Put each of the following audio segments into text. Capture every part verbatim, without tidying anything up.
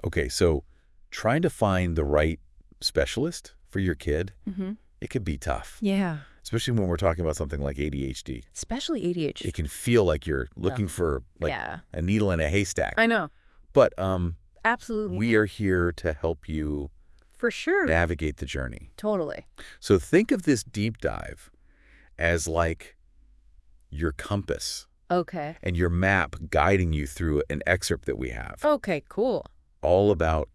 Okay, so trying to find the right specialist for your kid, Mm-hmm. it could be tough. Yeah. Especially when we're talking about something like A D H D. Especially A D H D. It can feel like you're looking for like yeah. a needle in a haystack. I know. But um, Absolutely. we are here to help you For sure. navigate the journey. Totally. So think of this deep dive as like your compass Okay. and your map guiding you through an excerpt that we have. Okay, cool. All about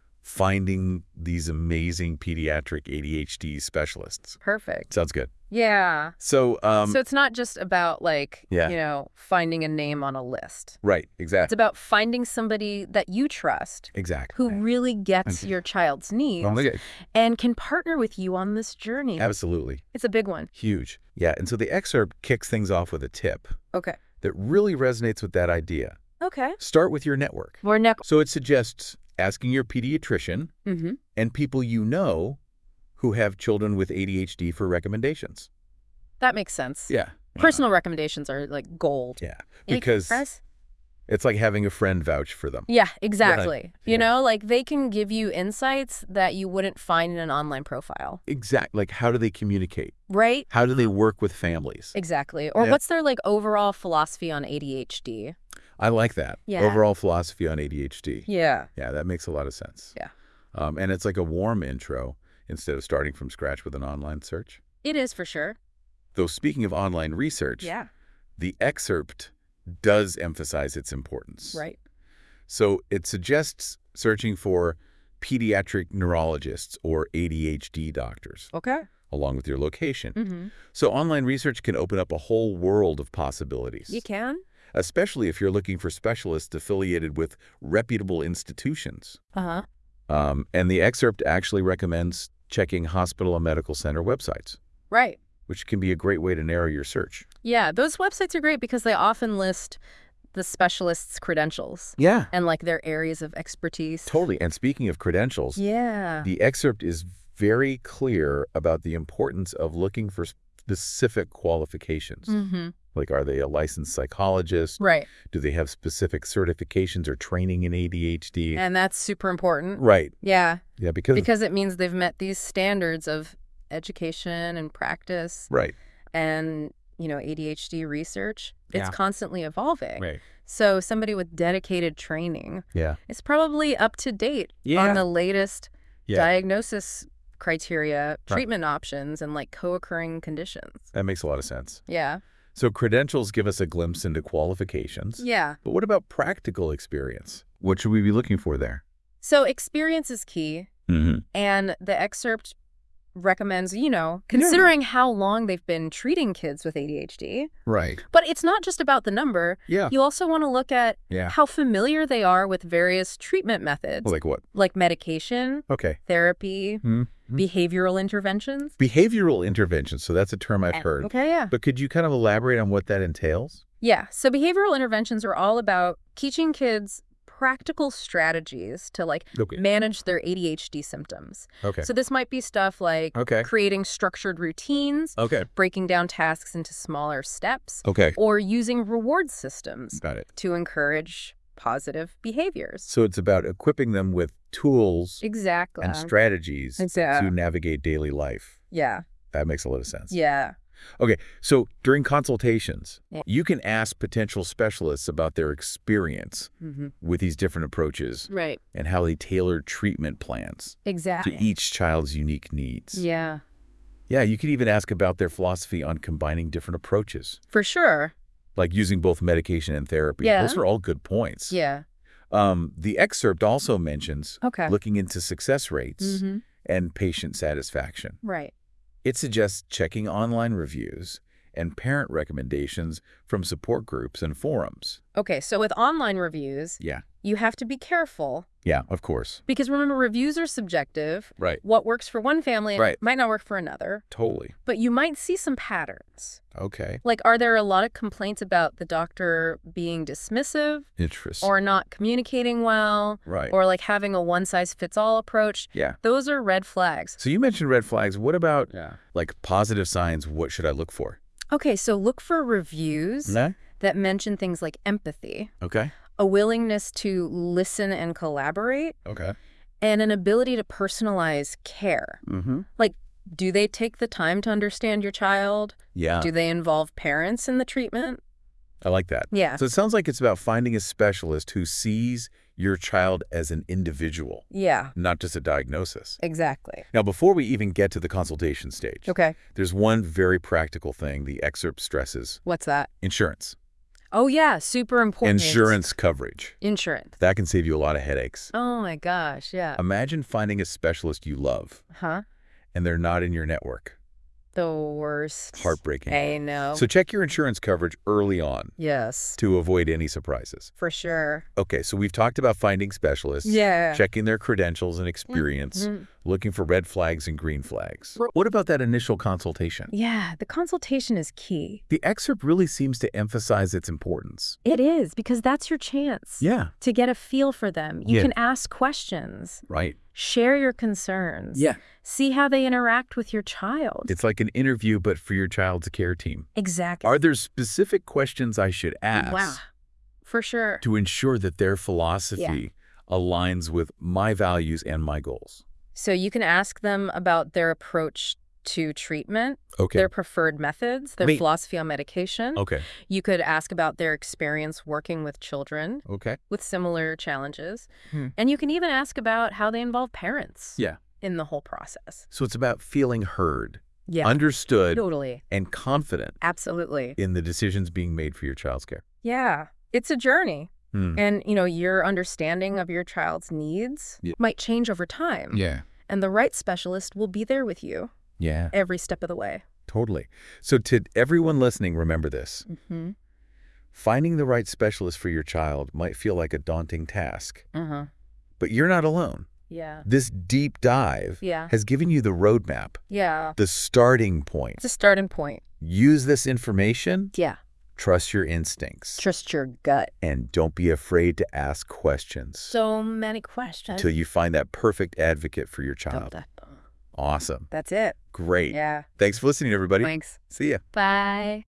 finding these amazing pediatric A D H D specialists. Perfect. Sounds good. Yeah. So, um, so it's not just about like, Yeah. you know, finding a name on a list. right, It's exactly. about finding somebody that you trust Exactly. who really gets And- your child's needs Oh, okay. and can partner with you on this journey. Absolutely. It's a big one. Huge. Yeah, and so the excerpt kicks things off with a tip Okay. that really resonates with that idea. Okay. Start with your network. More neck. So it suggests asking your pediatrician Mm-hmm. and people you know who have children with A D H D for recommendations. That makes sense. Yeah. Personal recommendations are like gold. Yeah. Any Because press? it's like having a friend vouch for them. Yeah, exactly. Yeah. You know, like they can give you insights that you wouldn't find in an online profile. Exactly. Like, how do they communicate? Right? How do they work with families? Exactly. Or Yeah. what's their like overall philosophy on A D H D? I like that. Yeah. Overall philosophy on A D H D. Yeah. Yeah, that makes a lot of sense. Yeah. Um, and it's like a warm intro instead of starting from scratch with an online search. It is for sure. Though speaking of online research, Yeah. the excerpt does emphasize its importance. Right. So it suggests searching for pediatric neurologists or A D H D doctors, Okay. along with your location. Mm-hmm. So online research can open up a whole world of possibilities, You can? especially if you're looking for specialists affiliated with reputable institutions. Uh-huh. Um, and the excerpt actually recommends checking hospital and medical center websites, Right. which can be a great way to narrow your search. Yeah, those websites are great because they often list the specialist's credentials Yeah, and like their areas of expertise. totally. And speaking of credentials, Yeah. the excerpt is very clear about the importance of looking for specific qualifications. Mm-hmm. Like, are they a licensed psychologist? Right. Do they have specific certifications or training in A D H D? And that's super important. Right. Yeah. Yeah, because, Because it means they've met these standards of education and practice right. and, you know, A D H D research. It's Yeah. constantly evolving. Right. So somebody with dedicated training Yeah. is probably up to date Yeah. on the latest Yeah. diagnosis criteria, treatment options, and like co-occurring conditions. That makes a lot of sense. Yeah. So credentials give us a glimpse into qualifications. Yeah. But what about practical experience? What should we be looking for there? So experience is key. Mm-hmm. And the excerpt recommends, you know, considering how long they've been treating kids with A D H D. Right. But it's not just about the number. Yeah. You also want to look at Yeah. how familiar they are with various treatment methods, Like what? like medication, Okay. therapy, Mm-hmm. behavioral interventions. Behavioral interventions. So that's a term I've heard. Okay, yeah. But could you kind of elaborate on what that entails? Yeah, so behavioral interventions are all about teaching kids practical strategies to like Okay. manage their A D H D symptoms. Okay. So this might be stuff like Okay. creating structured routines, Okay. breaking down tasks into smaller steps, Okay. or using reward systems Got it. to encourage positive behaviors. So it's about equipping them with tools Exactly. and strategies Exactly. to navigate daily life. Yeah. That makes a lot of sense. Yeah. Okay, so during consultations, Yeah. you can ask potential specialists about their experience Mm-hmm. with these different approaches Right. and how they tailor treatment plans to Exactly. each child's unique needs. Yeah. Yeah, you could even ask about their philosophy on combining different approaches, For sure. like using both medication and therapy. Yeah. Those are all good points. Yeah. Um, the excerpt also mentions Okay. looking into success rates Mm-hmm. and patient satisfaction. Right. It suggests checking online reviews and parent recommendations from support groups and forums. Okay, so with online reviews, Yeah. you have to be careful Yeah, of course. because remember, reviews are subjective. Right. What works for one family Right. might not work for another, Totally. but you might see some patterns. Okay. Like, are there a lot of complaints about the doctor being dismissive Interesting. or not communicating well Right. or like having a one-size-fits-all approach? Yeah. Those are red flags. So you mentioned red flags. What about Yeah. like positive signs? What should I look for? Okay, so look for reviews No? that mention things like empathy, Okay. a willingness to listen and collaborate, Okay. and an ability to personalize care. Mm-hmm. Like, do they take the time to understand your child? Yeah, Do they involve parents in the treatment? I like that. Yeah. So it sounds like it's about finding a specialist who sees your child as an individual, Yeah, not just a diagnosis. exactly. Now, before we even get to the consultation stage, Okay. there's one very practical thing the excerpt stresses: What's that? insurance. Oh, yeah, super important. Insurance coverage. Insurance. That can save you a lot of headaches. Oh, my gosh, yeah. Imagine finding a specialist you love, Huh? and they're not in your network. The worst. Heartbreaking. I know. So check your insurance coverage early on Yes, to avoid any surprises. for sure. Okay, so we've talked about finding specialists, Yeah. checking their credentials and experience, Mhm. looking for red flags and green flags. Ro- What about that initial consultation? Yeah, the consultation is key. The excerpt really seems to emphasize its importance. It is, because that's your chance Yeah, to get a feel for them. You Yeah. can ask questions, right. share your concerns, Yeah. see how they interact with your child. It's like an interview, but for your child's care team. Exactly. Are there specific questions I should ask Wow. For sure. to ensure that their philosophy aligns with my values and my goals? So you can ask them about their approach to treatment, Okay. their preferred methods, their Neat. philosophy on medication. Okay. You could ask about their experience working with children Okay. with similar challenges. Hmm. And you can even ask about how they involve parents Yeah. in the whole process. So it's about feeling heard, Yeah, understood, totally. and confident Absolutely. in the decisions being made for your child's care. Yeah, it's a journey. Hmm. And, you know, your understanding of your child's needs Yeah. might change over time. Yeah. And the right specialist will be there with you Yeah. every step of the way. Totally. So to everyone listening, remember this. Mm-hmm. Finding the right specialist for your child might feel like a daunting task, Uh-huh. but you're not alone. Yeah. This deep dive Yeah. has given you the roadmap, Yeah. the starting point. It's a starting point. Use this information, Yeah. trust your instincts, Trust your gut. and don't be afraid to ask questions So many questions. until you find that perfect advocate for your child. Awesome. That's it. Great. Yeah. Thanks for listening, everybody. Thanks. See ya. Bye.